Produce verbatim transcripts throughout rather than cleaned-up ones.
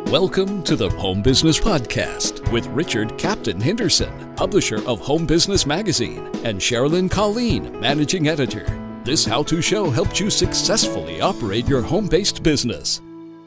Welcome to the Home Business Podcast with Richard Captain Henderson, publisher of Home Business Magazine, and Sherilyn Colleen, managing editor. This how-to show helps you successfully operate your home-based business.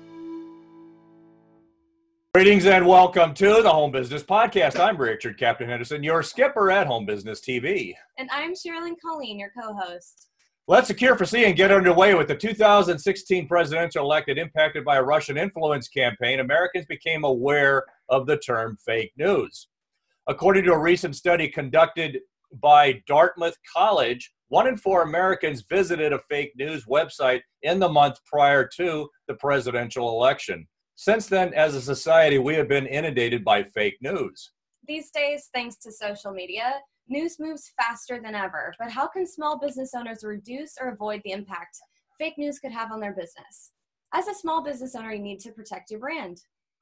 Greetings and welcome to the Home Business Podcast. I'm Richard Captain Henderson, your skipper at Home Business T V. And I'm Sherilyn Colleen, your co-host. Let's secure for C and get underway with the two thousand sixteen presidential election impacted by a Russian influence campaign. Americans became aware of the term fake news. According to a recent study conducted by Dartmouth College, one in four Americans visited a fake news website in the month prior to the presidential election. Since then, as a society, we have been inundated by fake news. These days, thanks to social media, news moves faster than ever. But how can small business owners reduce or avoid the impact fake news could have on their business? As a small business owner, you need to protect your brand.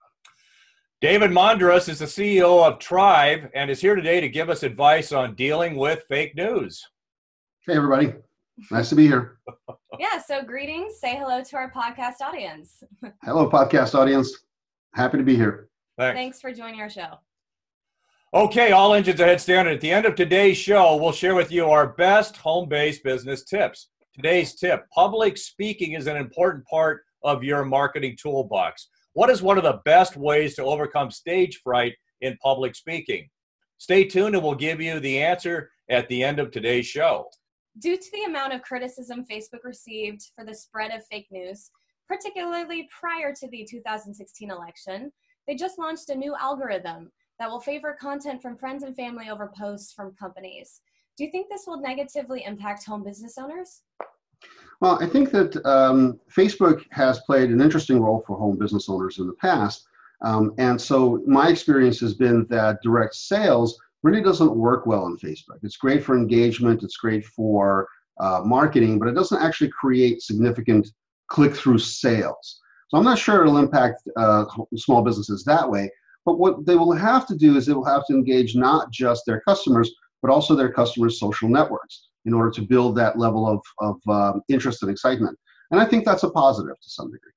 David Mondras is the C E O of Trive and is here today to give us advice on dealing with fake news. Hey, everybody. Nice to be here. Yeah, so greetings. Say hello to our podcast audience. Hello, podcast audience. Happy to be here. Thanks. Thanks for joining our show. Okay, all engines ahead standard. At the end of today's show, we'll share with you our best home-based business tips. Today's tip, public speaking is an important part of your marketing toolbox. What is one of the best ways to overcome stage fright in public speaking? Stay tuned and we'll give you the answer at the end of today's show. Due to the amount of criticism Facebook received for the spread of fake news, particularly prior to the two thousand sixteen election, they just launched a new algorithm that will favor content from friends and family over posts from companies. Do you think this will negatively impact home business owners? Well, I think that um, Facebook has played an interesting role for home business owners in the past. Um, and so my experience has been that direct sales really doesn't work well on Facebook. It's great for engagement, it's great for uh, marketing, but it doesn't actually create significant click-through sales. So I'm not sure it'll impact uh, small businesses that way. But what they will have to do is they will have to engage not just their customers, but also their customers' social networks in order to build that level of, of um, interest and excitement. And I think that's a positive to some degree.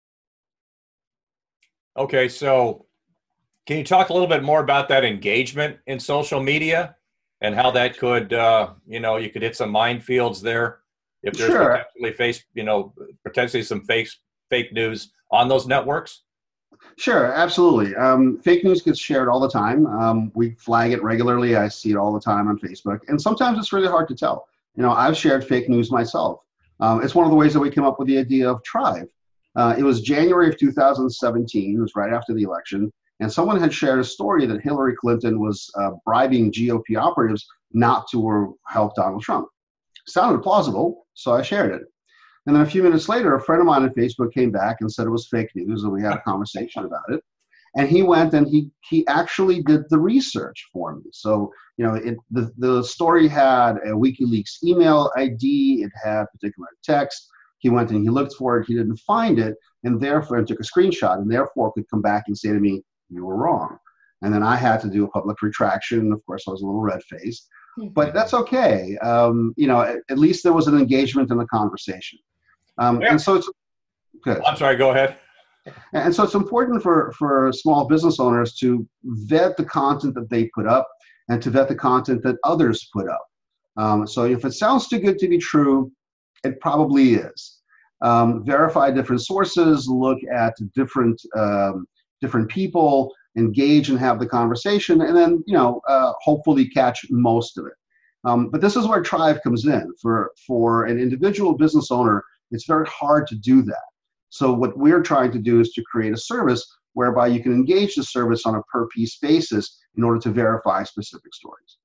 Okay, so can you talk a little bit more about that engagement in social media and how that could, uh, you know, you could hit some minefields there if there's Sure. potentially face, you know, potentially some fake fake news on those networks? Sure, absolutely. Um, fake news gets shared all the time. Um, we flag it regularly. I see it all the time on Facebook. And sometimes it's really hard to tell. You know, I've shared fake news myself. Um, it's one of the ways that we came up with the idea of Trive. Uh, it was January of two thousand seventeen. It was right after the election. And someone had shared a story that Hillary Clinton was uh, bribing G O P operatives not to help Donald Trump. Sounded plausible, so I shared it. And then a few minutes later, a friend of mine on Facebook came back and said it was fake news, and we had a conversation about it. And he went and he he actually did the research for me. So, you know, it, the, the story had a WikiLeaks email I D, it had particular text. He went and he looked for it, he didn't find it, and therefore took a screenshot, and therefore could come back and say to me, you were wrong. And then I had to do a public retraction. Of course, I was a little red-faced, but that's okay. Um, you know, at, at least there was an engagement in the conversation. Um, Yeah. And so it's good. I'm sorry, go ahead. And so it's important for, for small business owners to vet the content that they put up and to vet the content that others put up. Um, so if it sounds too good to be true, it probably is. Um, verify different sources, look at different um, different people, engage and have the conversation, and then, you know, uh, hopefully catch most of it. Um, but this is where Trive comes in. For, for an individual business owner, it's very hard to do that. So what we're trying to do is to create a service whereby you can engage the service on a per piece basis in order to verify specific stories.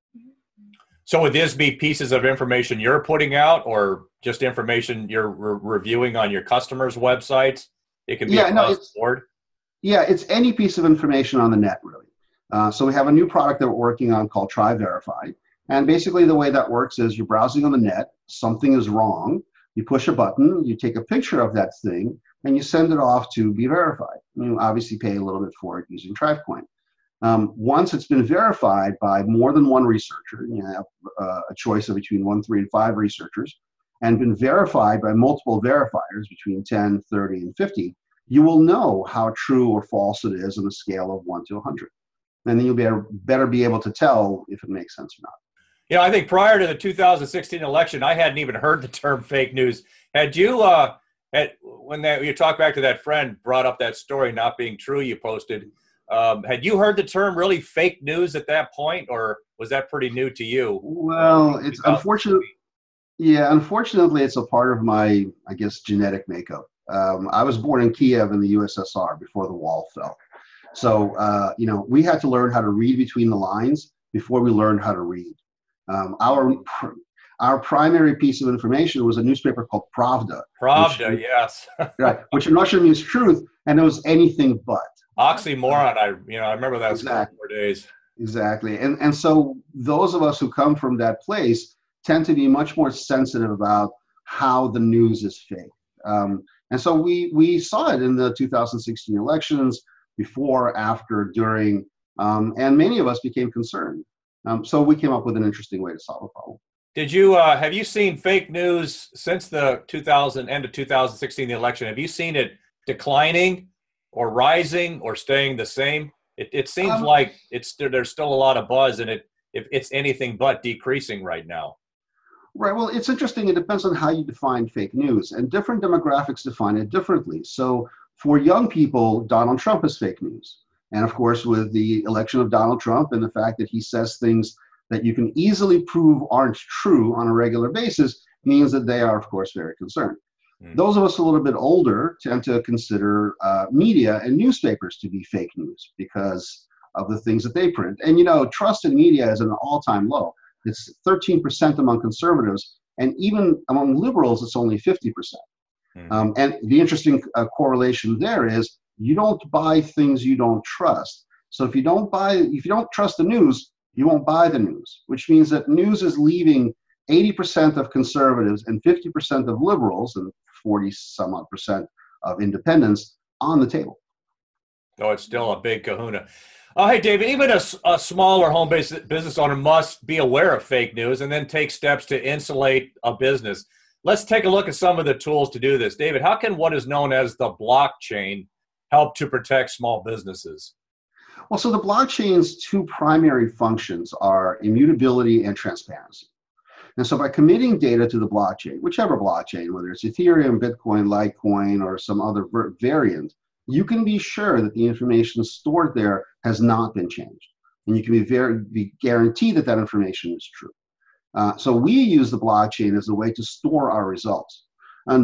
So would these be pieces of information you're putting out or just information you're re- reviewing on your customers' websites? It can be Yeah, no, across it's- the board. Yeah, it's any piece of information on the net, really. Uh, so we have a new product that we're working on called Trive Verify. And basically the way that works is you're browsing on the net, something is wrong, you push a button, you take a picture of that thing, and you send it off to be verified. You obviously pay a little bit for it using TriveCoin. Um, once it's been verified by more than one researcher, you have uh, a choice of between one, three, and five researchers, and been verified by multiple verifiers between ten, thirty, and fifty, you will know how true or false it is on a scale of one to one hundred. And then you'll be able, better be able to tell if it makes sense or not. You know, I think prior to the two thousand sixteen election, I hadn't even heard the term fake news. Had you, uh, had, when that, you talk back to that friend, brought up that story not being true you posted, um, had you heard the term really fake news at that point, or was that pretty new to you? Well, it's unfortunate. Yeah, unfortunately, it's a part of my, I guess, genetic makeup. Um, I was born in Kiev in the U S S R before the wall fell. So, uh, you know, we had to learn how to read between the lines before we learned how to read. Um, our pr- our primary piece of information was a newspaper called Pravda. Pravda, which, yes. Right, which in Russian means truth, and it was anything but. Oxymoron, I you know, I remember that exactly. for days. Exactly, and and so those of us who come from that place tend to be much more sensitive about how the news is fake. Um, and so we we saw it in the two thousand sixteen elections, before, after, during, um, and many of us became concerned. Um, so we came up with an interesting way to solve the problem. Did you uh, have you seen fake news since the two thousand end of two thousand sixteen the election? Have you seen it declining, or rising, or staying the same? It, it seems um, like it's there's still a lot of buzz, and it if it's anything but decreasing right now. Right. Well, it's interesting. It depends on how you define fake news, and different demographics define it differently. So for young people, Donald Trump is fake news. And of course, with the election of Donald Trump and the fact that he says things that you can easily prove aren't true on a regular basis means that they are, of course, very concerned. Mm. Those of us a little bit older tend to consider uh, media and newspapers to be fake news because of the things that they print. And, you know, trust in media is at an all-time low. It's thirteen percent among conservatives, and even among liberals, it's only fifty percent. Mm. Um, and the interesting uh, correlation there is you don't buy things you don't trust. So if you don't buy, if you don't trust the news, you won't buy the news, which means that news is leaving eighty percent of conservatives and fifty percent of liberals and forty some odd percent of independents on the table. Oh, it's still a big kahuna. Oh, hey, David, even a, a smaller home-based business owner must be aware of fake news and then take steps to insulate a business. Let's take a look at some of the tools to do this. David, how can what is known as the blockchain help to protect small businesses? Well, so the blockchain's two primary functions are immutability and transparency. And so by committing data to the blockchain, whichever blockchain, whether it's Ethereum, Bitcoin, Litecoin, or some other variant, you can be sure that the information stored there has not been changed. And you can be very be guaranteed that that information is true. Uh, so we use the blockchain as a way to store our results. And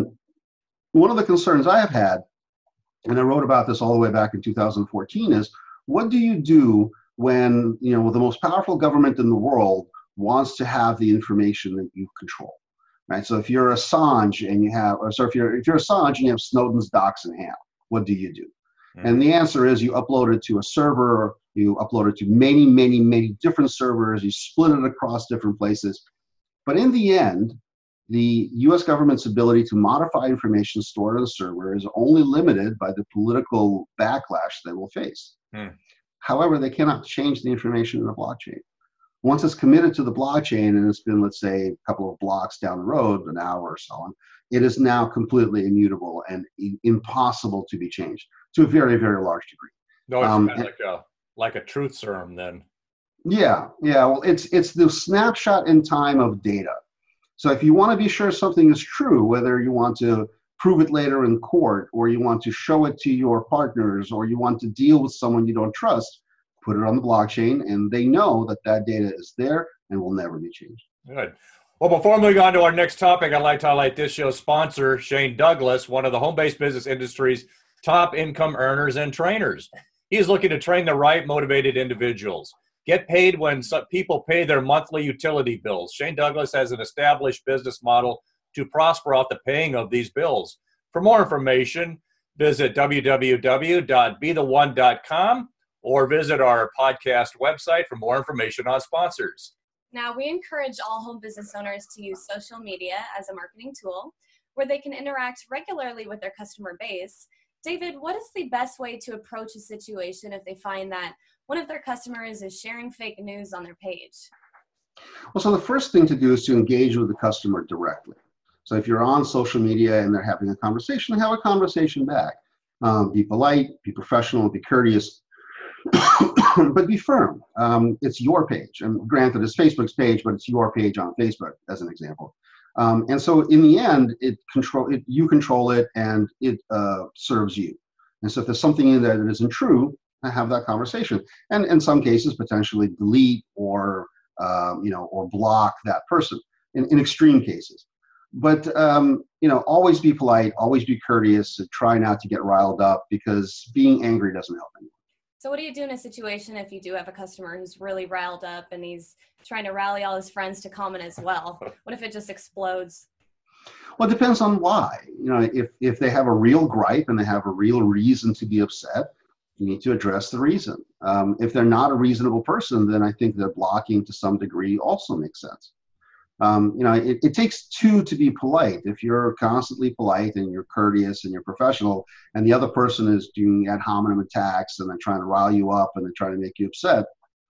one of the concerns I have had, and I wrote about this all the way back in two thousand fourteen, is what do you do when, you know, the most powerful government in the world wants to have the information that you control, right? So if you're Assange and you have, or so if you're if you're Assange and you have Snowden's docs in hand, what do you do? Mm-hmm. And the answer is you upload it to a server, you upload it to many, many, many different servers, you split it across different places. But in the end, the U S government's ability to modify information stored on the server is only limited by the political backlash they will face. Mm. However, they cannot change the information in the blockchain. Once it's committed to the blockchain and it's been, let's say, a couple of blocks down the road, an hour or so on, it is now completely immutable and i- impossible to be changed to a very, very large degree. No, it's um, kind of like a like a truth serum then. Yeah, yeah. Well, it's it's the snapshot in time of data. So if you want to be sure something is true, whether you want to prove it later in court, or you want to show it to your partners, or you want to deal with someone you don't trust, put it on the blockchain, and they know that that data is there and will never be changed. Good. Well, before moving on to our next topic, I'd like to highlight this show's sponsor, Shane Douglas, one of the home-based business industry's top income earners and trainers. He is looking to train the right motivated individuals. Get paid when some people pay their monthly utility bills. Shane Douglas has an established business model to prosper off the paying of these bills. For more information, visit w w w dot be the one dot com or visit our podcast website for more information on sponsors. Now, we encourage all home business owners to use social media as a marketing tool where they can interact regularly with their customer base. David, what is the best way to approach a situation if they find that one of their customers is sharing fake news on their page? Well, so the first thing to do is to engage with the customer directly. So if you're on social media and they're having a conversation, have a conversation back. Um, be polite, be professional, be courteous, but be firm. Um, it's your page. And granted, it's Facebook's page, but it's your page on Facebook, as an example. Um, and so in the end, it control it, you control it, and it uh, serves you. And so if there's something in there that isn't true, have that conversation. And in some cases, potentially delete or um, you know, or block that person in, in extreme cases. But um, you know, always be polite, always be courteous, and try not to get riled up, because being angry doesn't help anyone. So what do you do in a situation if you do have a customer who's really riled up and he's trying to rally all his friends to comment as well? What if it just explodes? Well, it depends on why. You know, if, if they have a real gripe and they have a real reason to be upset, you need to address the reason. Um, if they're not a reasonable person, then I think that blocking to some degree also makes sense. Um, you know, it, it takes two to be polite. If you're constantly polite and you're courteous and you're professional, and the other person is doing ad hominem attacks and they're trying to rile you up and they're trying to make you upset,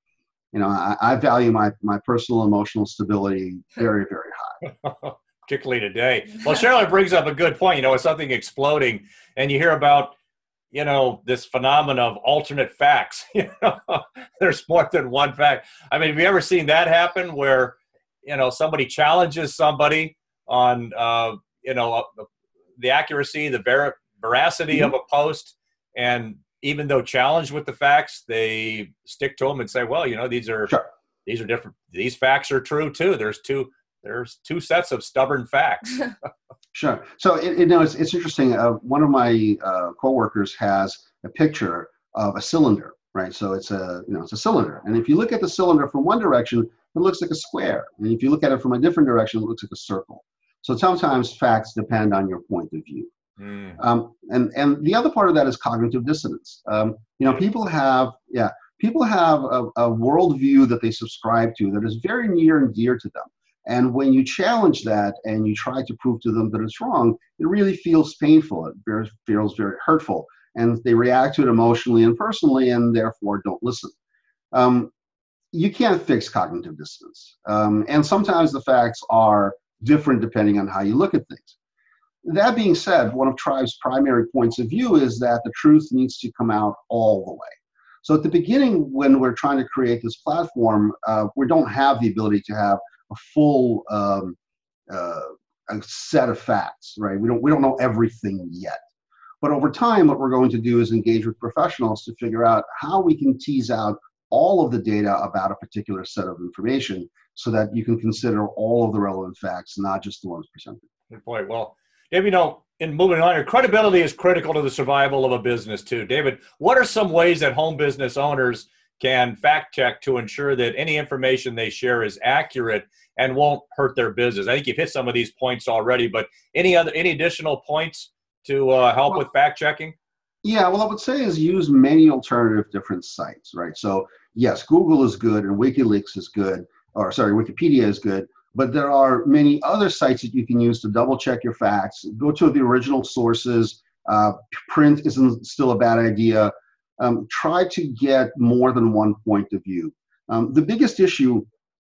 you know, I, I value my, my personal emotional stability very, very high. Particularly today. Well, Sherilyn brings up a good point. You know, with something exploding and you hear about, you know, this phenomenon of alternate facts. You know, there's more than one fact. I mean, have you ever seen that happen where, you know, somebody challenges somebody on, uh, you know, uh, the accuracy, the ver- veracity mm-hmm. of a post, and even though challenged with the facts, they stick to them and say, well, you know, these are sure. these are different. These facts are true too. There's two there's two sets of stubborn facts. Sure. So it, it, no, it's it's interesting. Uh, one of my uh, coworkers has a picture of a cylinder, right? So it's a you know it's a cylinder, and if you look at the cylinder from one direction, it looks like a square. And if you look at it from a different direction, it looks like a circle. So sometimes facts depend on your point of view. Mm. Um, and, and the other part of that is cognitive dissonance. Um, you know, people have, yeah, people have a, a worldview that they subscribe to that is very near and dear to them. And when you challenge that and you try to prove to them that it's wrong, it really feels painful. It feels, feels very hurtful. And they react to it emotionally and personally, and therefore don't listen. Um, You can't fix cognitive dissonance. Um, and sometimes the facts are different depending on how you look at things. That being said, one of Tribe's primary points of view is that the truth needs to come out all the way. So at the beginning, when we're trying to create this platform, uh, we don't have the ability to have a full um, uh, a set of facts, right? We don't, we don't know everything yet. But over time, what we're going to do is engage with professionals to figure out how we can tease out all of the data about a particular set of information so that you can consider all of the relevant facts, not just the ones presented. Good point. Well, Dave, you know, in moving on, your credibility is critical to the survival of a business too. David, what are some ways that home business owners can fact check to ensure that any information they share is accurate and won't hurt their business? I think you've hit some of these points already, but any other, any additional points to uh, help well, with fact checking? Yeah, well, I would say is use many alternative different sites, right? So yes, Google is good and WikiLeaks is good, or sorry, Wikipedia is good, but there are many other sites that you can use to double check your facts. Go to the original sources. Uh, print isn't still a bad idea. Um, try to get more than one point of view. Um, the biggest issue,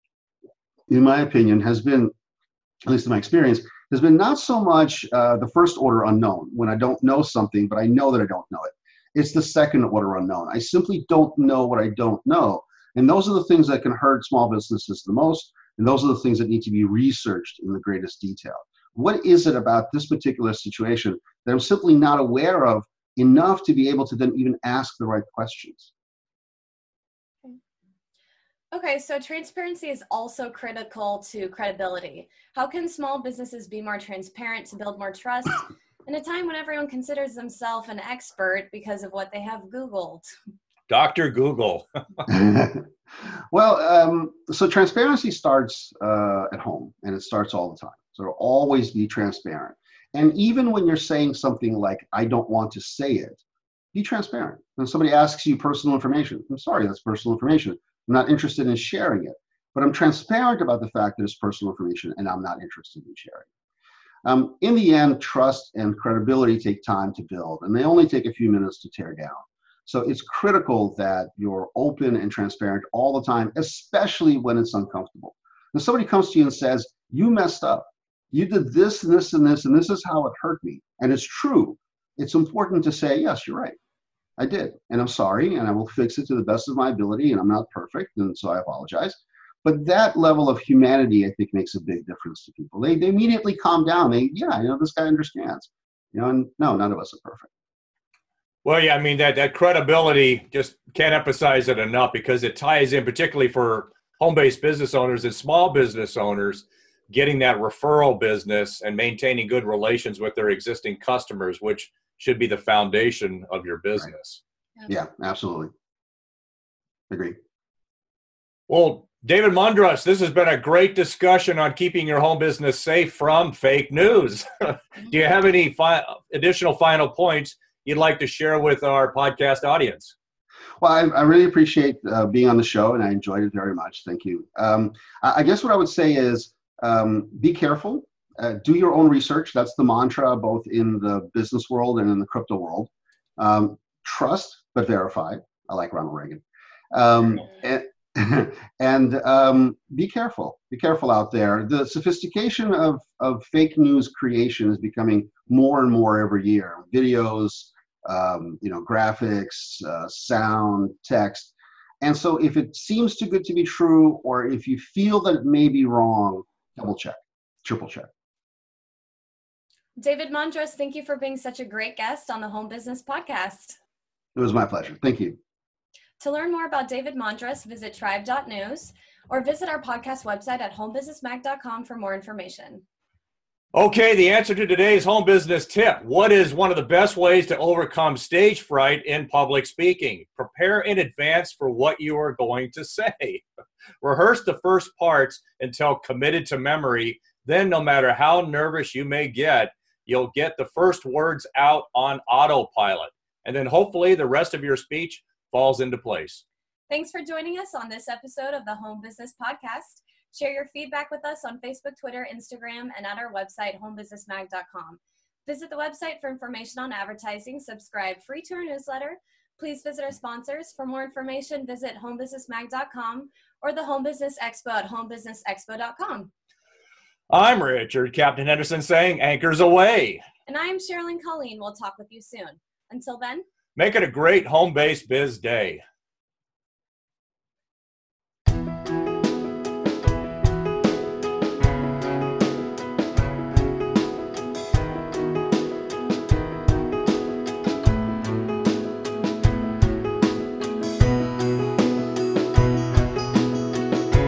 in my opinion, has been, at least in my experience, has been not so much uh, the first order unknown, when I don't know something, but I know that I don't know it. It's the second order unknown. I simply don't know what I don't know. And those are the things that can hurt small businesses the most. And those are the things that need to be researched in the greatest detail. What is it about this particular situation that I'm simply not aware of enough to be able to then even ask the right questions? Okay, so transparency is also critical to credibility. How can small businesses be more transparent to build more trust in a time when everyone considers themselves an expert because of what they have Googled? Doctor Google. Well, um, so transparency starts uh, at home, and it starts all the time. So always be transparent. And even when you're saying something like, I don't want to say it, be transparent. When somebody asks you personal information, I'm sorry, that's personal information. I'm not interested in sharing it, but I'm transparent about the fact that it's personal information and I'm not interested in sharing it. Um, in the end, trust and credibility take time to build, and they only take a few minutes to tear down. So it's critical that you're open and transparent all the time, especially when it's uncomfortable. When somebody comes to you and says, you messed up, you did this and this and this, and this is how it hurt me, and it's true, it's important to say, yes, you're right. I did, and I'm sorry, and I will fix it to the best of my ability, and I'm not perfect, and so I apologize. But that level of humanity, I think, makes a big difference to people. They, they immediately calm down. They, yeah, you know, this guy understands. You know, and no, none of us are perfect. Well, yeah, I mean, that, that credibility, just can't emphasize it enough, because it ties in, particularly for home-based business owners and small business owners, getting that referral business and maintaining good relations with their existing customers, which should be the foundation of your business. Right. Yeah, absolutely. Agree. Well, David Mondros, this has been a great discussion on keeping your home business safe from fake news. Do you have any fi- additional final points you'd like to share with our podcast audience? Well, I, I really appreciate uh, being on the show, and I enjoyed it very much. Thank you. Um, I, I guess what I would say is um, be careful. Uh, do your own research. That's the mantra, both in the business world and in the crypto world. Um, trust, but verify. I like Ronald Reagan. Um, and and um, be careful. Be careful out there. The sophistication of, of fake news creation is becoming more and more every year. Videos, um, you know, graphics, uh, sound, text. And so if it seems too good to be true, or if you feel that it may be wrong, double check, triple check. David Mondros, thank you for being such a great guest on the Home Business Podcast. It was my pleasure. Thank you. To learn more about David Mondros, visit tribe dot news or visit our podcast website at home business mag dot com for more information. Okay, the answer to today's home business tip. What is one of the best ways to overcome stage fright in public speaking? Prepare in advance for what you are going to say. Rehearse the first parts until committed to memory. Then, no matter how nervous you may get, you'll get the first words out on autopilot. And then hopefully the rest of your speech falls into place. Thanks for joining us on this episode of the Home Business Podcast. Share your feedback with us on Facebook, Twitter, Instagram, and at our website, home business mag dot com. Visit the website for information on advertising. Subscribe free to our newsletter. Please visit our sponsors. For more information, visit home business mag dot com or the Home Business Expo at home business expo dot com. I'm Richard Captain Henderson saying anchors away. And I am Sherilyn Colleen. We'll talk with you soon. Until then, make it a great home-based biz day.